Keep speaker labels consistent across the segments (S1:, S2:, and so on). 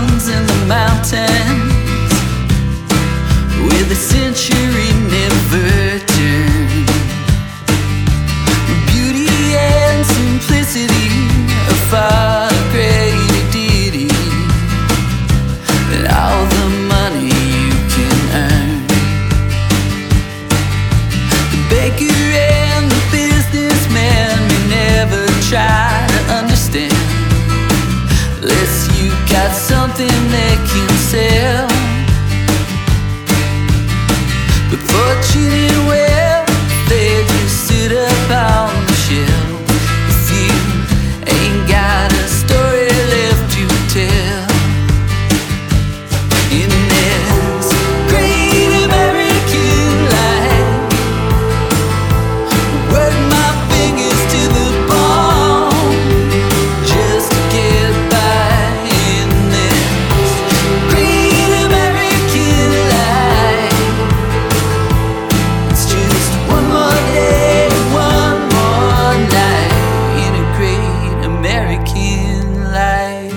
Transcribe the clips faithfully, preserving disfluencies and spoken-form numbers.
S1: islands and the mountains where the century never turned. Beauty and simplicity are far greater deity than all the money you can earn. The baker and the businessman may never try to understand unless you got something they can sell. But fortune and wealth, they just sit up on the shelf if you ain't got a story left to tell. In this great American life, work my fingers to the bone just to get by. In this great American life, it's just one more day, one more night in a great American life.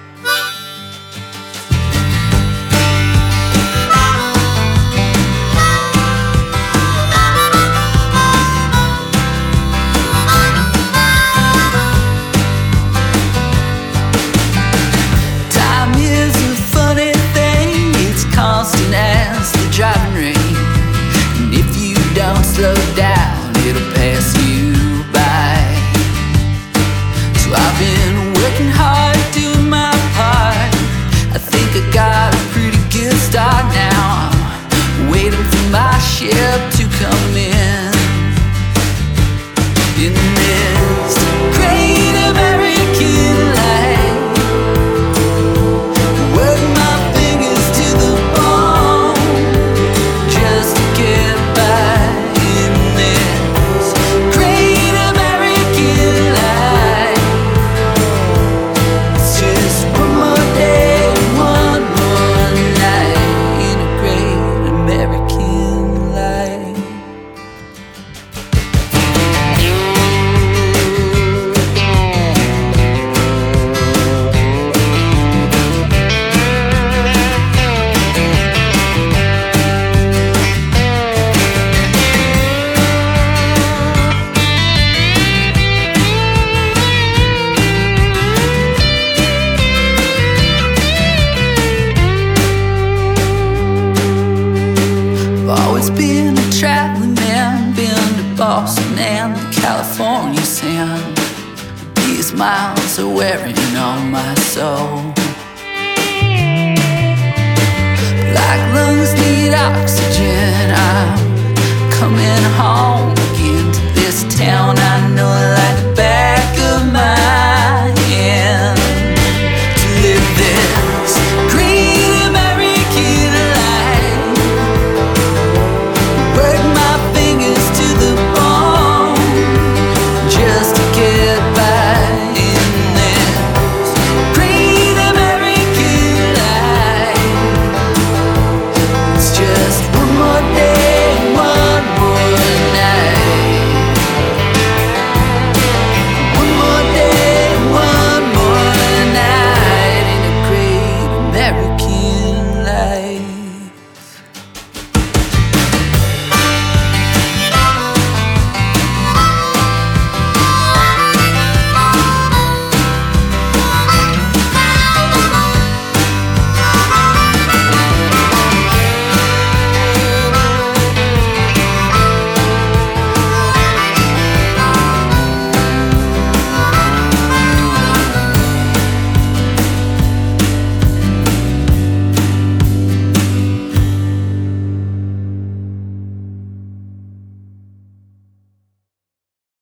S1: Time is a funny thing, it's constant as the driving rain. And if you don't slow down, it'll pass you by. So I've been working hard, doing my part. I think I got a pretty good start now. I'm waiting for my ship to come in. In this great American life, work my fingers to the bone just to get by. In this great American life, it's just one more day, one more night in a great American life. I've always been a traveling man, been to Boston and the California sand. These miles are wearing on my soul.